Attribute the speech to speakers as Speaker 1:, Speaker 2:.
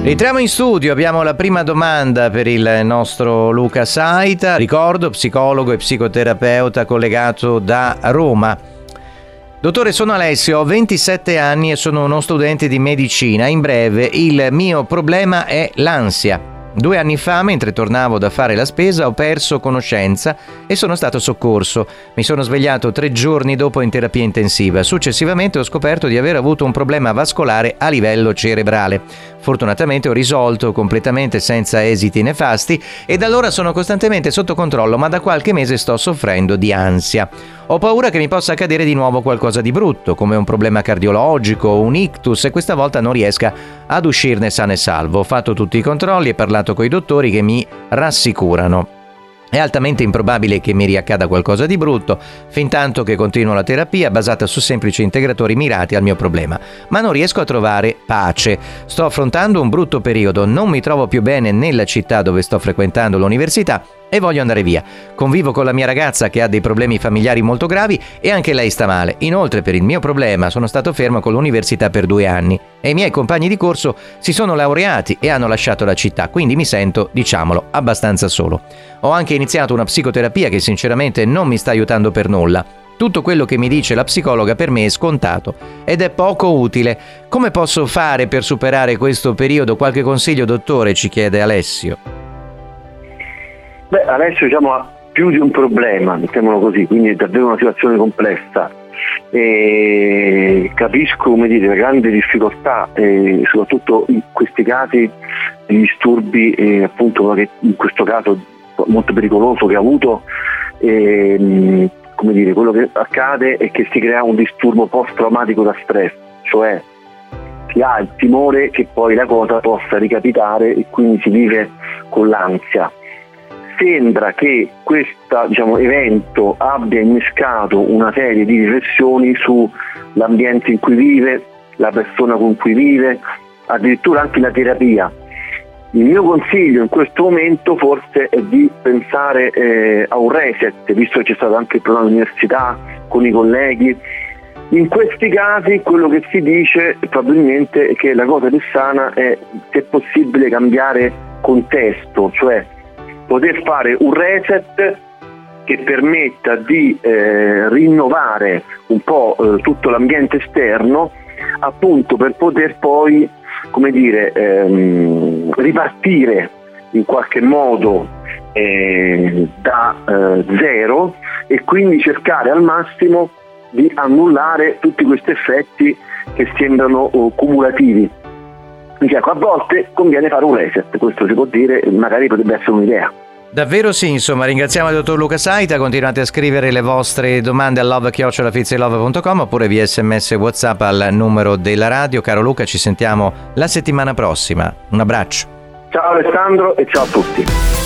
Speaker 1: Entriamo in studio, abbiamo la prima domanda per il nostro Luca Saita, ricordo psicologo e psicoterapeuta collegato da Roma. Dottore, sono Alessio, ho 27 anni e sono uno studente di medicina. In breve, il mio problema è l'ansia. 2 anni fa, mentre tornavo da fare la spesa, ho perso conoscenza e sono stato soccorso. Mi sono svegliato 3 giorni dopo in terapia intensiva. Successivamente ho scoperto di aver avuto un problema vascolare a livello cerebrale. Fortunatamente ho risolto completamente senza esiti nefasti e da allora sono costantemente sotto controllo, ma da qualche mese sto soffrendo di ansia. Ho paura che mi possa accadere di nuovo qualcosa di brutto, come un problema cardiologico o un ictus, e questa volta non riesca ad uscirne sano e salvo. Ho fatto tutti i controlli e parlato coi dottori che mi rassicurano. È altamente improbabile che mi riaccada qualcosa di brutto, fintanto che continuo la terapia basata su semplici integratori mirati al mio problema. Ma non riesco a trovare pace. Sto affrontando un brutto periodo, non mi trovo più bene nella città dove sto frequentando l'università e voglio andare via. Convivo con la mia ragazza che ha dei problemi familiari molto gravi e anche lei sta male. Inoltre, per il mio problema sono stato fermo con l'università per 2 anni e i miei compagni di corso si sono laureati e hanno lasciato la città, quindi mi sento, diciamolo, abbastanza solo. Ho anche iniziato una psicoterapia che sinceramente non mi sta aiutando per nulla. Tutto quello che mi dice la psicologa per me è scontato ed è poco utile. Come posso fare per superare questo periodo? Qualche consiglio, dottore, ci chiede Alessio.
Speaker 2: Beh, Alessio ha più di un problema, mettiamolo così, quindi è davvero una situazione complessa. E capisco, la grande difficoltà, soprattutto in questi casi di disturbi, appunto che in questo caso molto pericoloso che ha avuto. Quello che accade è che si crea un disturbo post-traumatico da stress, cioè si ha il timore che poi la cosa possa ricapitare e quindi si vive con l'ansia. Sembra che questo evento abbia innescato una serie di riflessioni sull'ambiente in cui vive, la persona con cui vive, addirittura anche la terapia. Il mio consiglio in questo momento forse è di pensare a un reset, visto che c'è stato anche il problema all'università con i colleghi. In questi casi quello che si dice probabilmente è che la cosa più sana è, se possibile, cambiare contesto, cioè poter fare un reset che permetta di rinnovare un po' tutto l'ambiente esterno, appunto per poter poi ripartire in qualche modo da zero e quindi cercare al massimo di annullare tutti questi effetti che sembrano cumulativi. A volte conviene fare un reset, questo si può dire, magari potrebbe essere un'idea.
Speaker 1: Davvero sì, insomma, ringraziamo il dottor Luca Saita. Continuate a scrivere le vostre domande a love@fizilove.com oppure via SMS e WhatsApp al numero della radio. Caro Luca, ci sentiamo la settimana prossima. Un abbraccio.
Speaker 2: Ciao Alessandro e ciao a tutti.